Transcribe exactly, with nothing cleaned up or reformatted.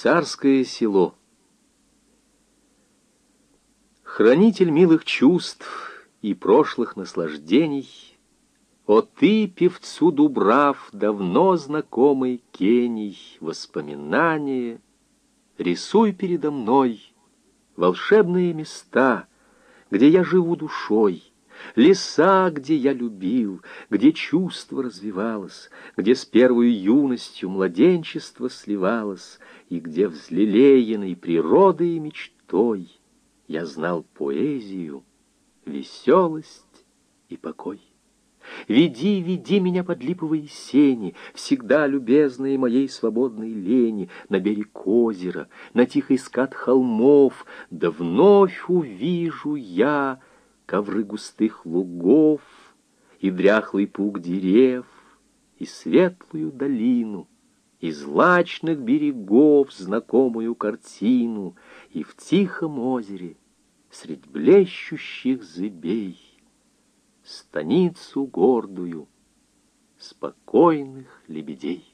Царское село. Хранитель милых чувств и прошлых наслаждений, о ты, певцу дубрав, давно знакомый гений, воспоминания, рисуй передо мной волшебные места, где я живу душой, леса, где я любил, где чувство развивалось, где с первой юностью младенчество сливалось, и где взлелеянной природой и мечтой я знал поэзию, веселость и покой. Веди, веди меня под липовые сени, всегда любезные моей свободной лени, на берег озера, на тихий скат холмов, да вновь увижу я ковры густых лугов и дряхлый пук дерев, и светлую долину, и злачных берегов знакомую картину, и в тихом озере средь блещущих зыбей станицу гордую спокойных лебедей.